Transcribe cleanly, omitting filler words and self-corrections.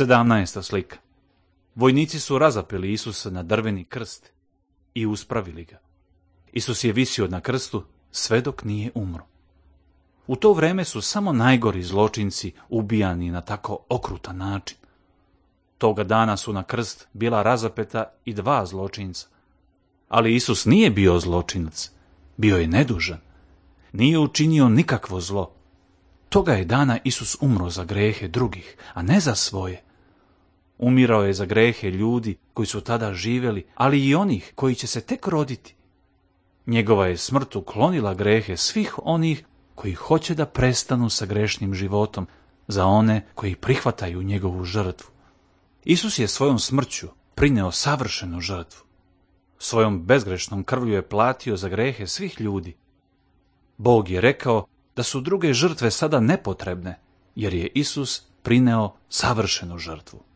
17. slika. Vojnici su razapeli Isusa na drveni krst i uspravili ga. Isus je visio na krstu sve dok nije umro. U to vreme su samo najgori zločinci ubijani na tako okrutan način. Toga dana su na krst bila razapeta i 2 zločinca. Ali Isus nije bio zločinac, bio je nedužan. Nije učinio nikakvo zlo. Toga je dana Isus umro za grehe drugih, a ne za svoje. Umirao je za grehe ljudi koji su tada živjeli, ali i onih koji će se tek roditi. Njegova je smrt uklonila grehe svih onih koji hoće da prestanu sa grešnim životom, za one koji prihvataju njegovu žrtvu. Isus je svojom smrću prineo savršenu žrtvu. Svojom bezgrešnom krvlju je platio za grehe svih ljudi. Bog je rekao da su druge žrtve sada nepotrebne, jer je Isus prineo savršenu žrtvu.